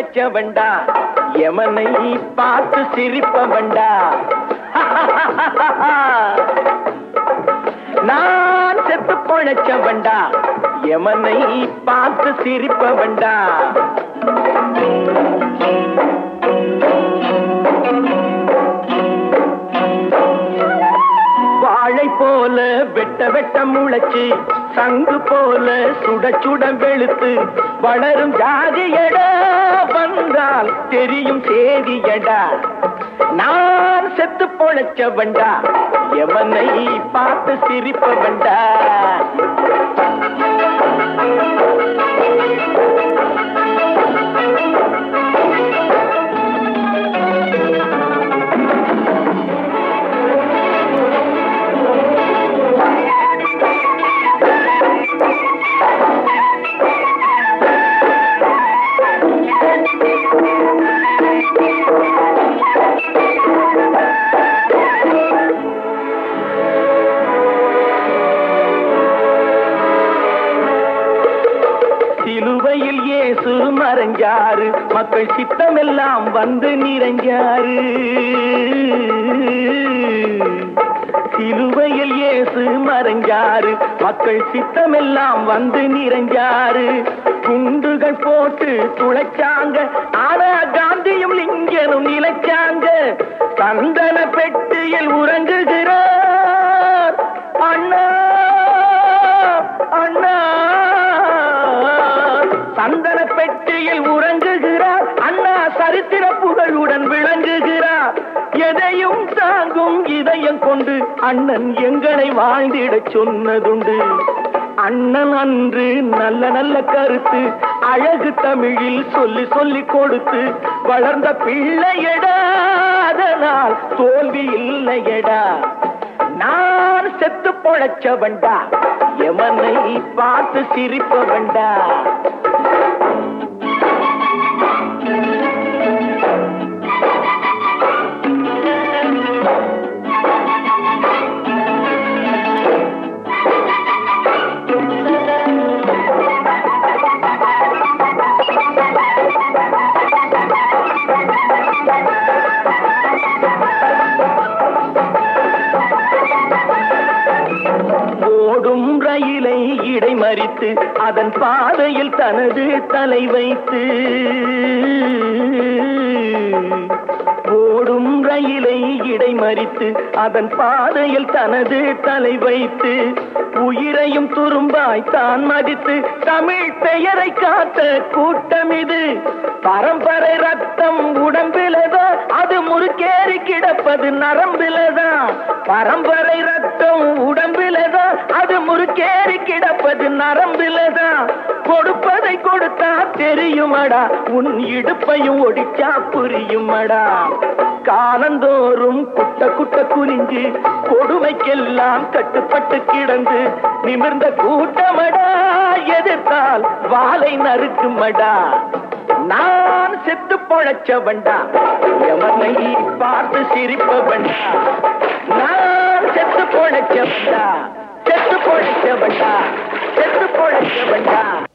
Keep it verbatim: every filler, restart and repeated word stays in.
பொழைச்சவன்டா எமனை பார்த்து சிரிப்பவன்டா. நான் செத்து பொழைச்சவன்டா எமனை பார்த்து சிரிப்பவன்டா. வாழை போல வெட்ட வெட்ட முளைச்சு சங்கு போல சுட சுட வெளுத்து வளரும் ஜாதியடா வந்தால் தெரியும் சேதியடா. நான் செத்து பொழைச்சவன்டா எவனை பார்த்து சிரிப்பவன்டா. சிலுவையில் இயேசு மறைஞ்சாரு மக்கள் சித்தமெல்லாம் வந்து நிறைஞ்சாரு. சிலுவையில் இயேசு மறைஞ்சாரு மக்கள் சித்தமெல்லாம் வந்து நிறைஞ்சாரு. குண்டுகள் போட்டு துளைச்சாங்க ஆனா காந்தியும் லிங்கனும் நிலைச்சாங்க. சந்தன பெட்டியில் உறங்குகிறார் அண்ணா அண்ணா. சந்தன பெட்டியில் உறங்குகிறார் அண்ணா சரித்திர புகழுடன் விளங்குகிறார். எதையும் தாங்கும் இதயம் கொண்டு அண்ணன் எங்களை வாழ்ந்திட சொன்னதுண்டு. அண்ணன் அன்று நல்ல நல்ல கருத்து அழகு தமிழில் சொல்லி சொல்லி கொடுத்து வளர்ந்த பிள்ளையடா அதனால் தோல்வி இல்லையடா. நான் செத்து பொழைச்சவன்டா எமனை பார்த்து சிரிப்பவன்டா. ஓடும் ரயிலை இடைமறித்து அதன் பாதையில் தனது தலை வைத்து ஓடும் ரயிலை இடைமறித்து அதன் பாதையில் தனது தலை வைத்து உயிரையும் துரும்பாய் தான் மதித்து தமிழ் பெயரை காத்த கூட்டம் இது. பரம்பரை ரத்தம் உடம்பிலதான் அது முறுக்கேறி கிடப்பது நரம்பிலதான். பரம்பரை ரத்தம் உடம்பிலதான் அது முறுக்கேறி கிடப்பது நரம்பிலதான். கொடுப்பதை கொடுத்தா தெரியுமடா உன் இடுப்பையும் ஒடிச்சா புரியுமடா. காலந்தோறும் குட்ட குட்ட குறிஞ்சு கொடுமைக்கெல்லாம் கட்டுப்பட்டு கிடந்து நிமிர்ந்த கூட்டமடா எதிர்த்தால் வாளை நறுக்குமடா. நான் செத்து பொழைச்சவன்டா எவனை பார்த்து சிரிப்பவன்டா. நான் செத்து பொழைச்சவன்டா செத்து பொழைச்சவன்டா செத்து பொழைச்சவன்டா.